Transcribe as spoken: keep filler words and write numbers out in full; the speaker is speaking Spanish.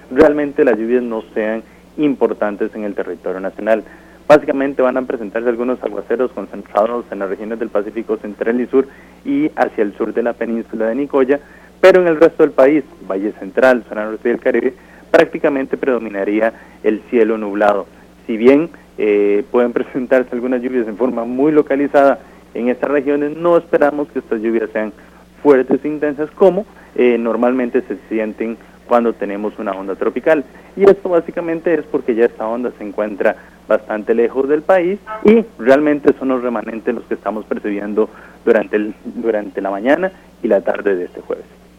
realmente las lluvias no sean importantes en el territorio nacional. Básicamente van a presentarse algunos aguaceros concentrados en las regiones del Pacífico Central y Sur y hacia el sur de la península de Nicoya, pero en el resto del país, Valle Central, zona norte del Caribe, prácticamente predominaría el cielo nublado. Si bien eh, pueden presentarse algunas lluvias en forma muy localizada en estas regiones, no esperamos que estas lluvias sean fuertes e intensas como eh, normalmente se sienten cuando tenemos una onda tropical. Y esto básicamente es porque ya esta onda se encuentra bastante lejos del país y realmente son los remanentes los que estamos percibiendo durante, el, durante la mañana y la tarde de este jueves.